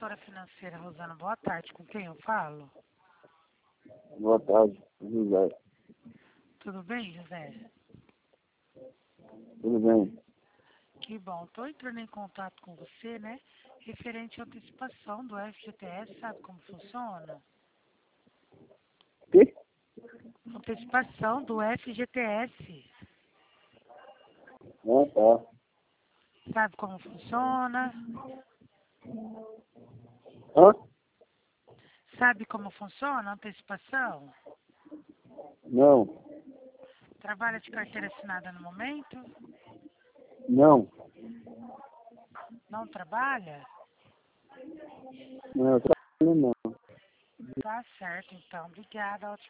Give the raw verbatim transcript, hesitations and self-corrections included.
consultora financeira Rosana, boa tarde. Com quem eu falo? Boa tarde, José. Tudo bem, José? Tudo bem? Que bom. Estou entrando em contato com você, né? Referente à antecipação do F G T S, sabe como funciona? Que? Antecipação do F G T S. Ah, tá. Sabe como funciona? Hã? Sabe como funciona a antecipação? Não. Trabalha de carteira assinada no momento? Não. Não trabalha? Não, eu trabalho não. Tá certo, então. Obrigada. Ótimo.